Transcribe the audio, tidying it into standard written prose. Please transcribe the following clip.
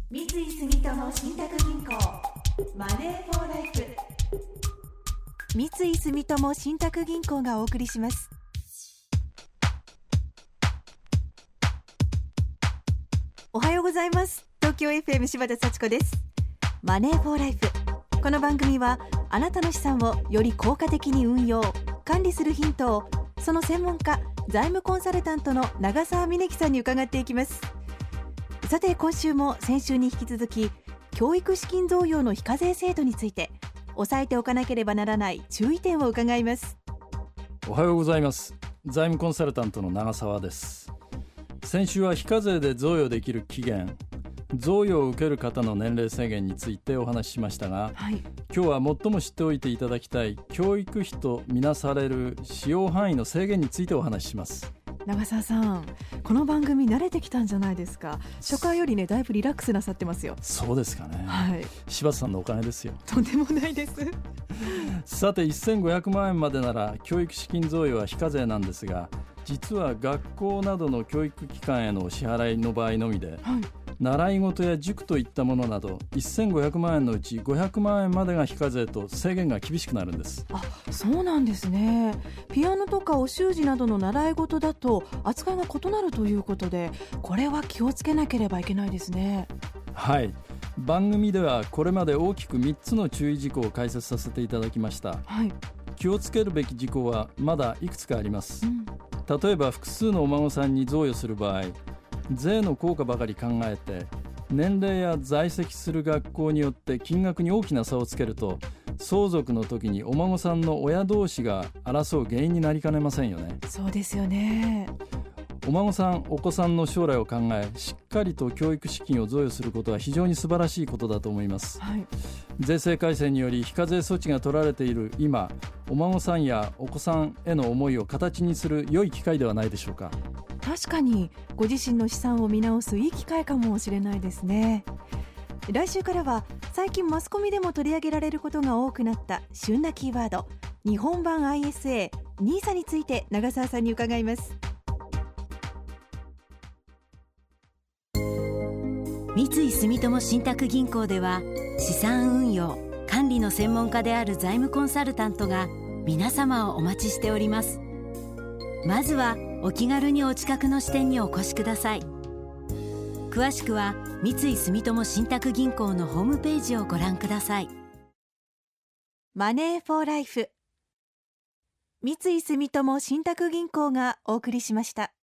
三井住友信託銀行マネーフォーライフ。三井住友信託銀行がお送りします。おはようございます。東京 FM 柴田幸子です。マネーフォーライフ。この番組はあなたの資産をより効果的に運用管理するヒントを、その専門家財務コンサルタントの長澤峰樹さんに伺っていきます。さて、今週も先週に引き続き教育資金贈与の非課税制度について押さえておかなければならない注意点を伺います。 おはようございます。財務コンサルタントの長澤です。先週は非課税で贈与できる期限、贈与を受ける方の年齢制限についてお話ししましたが、今日は最も知っておいていただきたい教育費とみなされる使用範囲の制限についてお話しします。 長澤さん、この番組慣れてきたんじゃないですか。初回よりね、だいぶリラックスなさってますよ。 そうですかね、柴田さんのおかげですよ。 とんでもないですさて、1500万円までなら教育資金贈与は非課税なんですが、実は学校などの教育機関へのお支払いの場合のみで、習い事や塾といったものなど1500万円のうち500万円までが非課税と制限が厳しくなるんです。 そうなんですね。ピアノとかお習字などの習い事だと扱いが異なるということで、これは気をつけなければいけないですね。 はい、番組ではこれまで大きく3つの注意事項を解説させていただきました。気をつけるべき事項はまだいくつかあります。例えば複数のお孫さんに贈与する場合、税の効果ばかり考えて年齢や在籍する学校によって金額に大きな差をつけると、相続の時にお孫さんの親同士が争う原因になりかねませんよね。 そうですよね。 お孫さんお子さんの将来を考え、しっかりと教育資金を贈与することは非常に素晴らしいことだと思います。税制改正により非課税措置が取られている今、お孫さんやお子さんへの思いを形にする良い機会ではないでしょうか。 確かにご自身の資産を見直すいい機会かもしれないですね。来週からは最近マスコミでも取り上げられることが多くなった旬なキーワード、日本版 ISA、NISA について長澤さんに伺います。 三井住友信託銀行では資産運用管理の専門家である財務コンサルタントが皆様をお待ちしております。まずはお気軽にお近くの支店にお越しください。詳しくは三井住友信託銀行のホームページをご覧ください。 マネーフォーライフ、三井住友信託銀行がお送りしました。